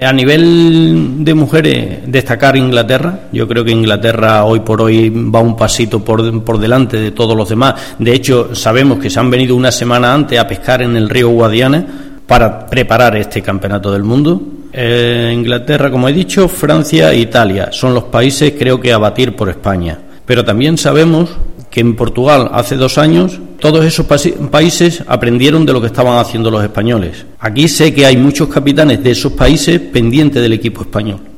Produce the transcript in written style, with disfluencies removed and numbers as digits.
A nivel de mujeres, destacar Inglaterra. Yo creo que Inglaterra hoy por hoy va un pasito por delante de todos los demás. De hecho, sabemos que se han venido una semana antes a pescar en el río Guadiana para preparar este campeonato del mundo. Inglaterra, como he dicho, Francia e Italia son los países, creo que a batir por España. Pero también sabemos que en Portugal hace 2 años todos esos países aprendieron de lo que estaban haciendo los españoles. Aquí sé que hay muchos capitanes de esos países pendientes del equipo español.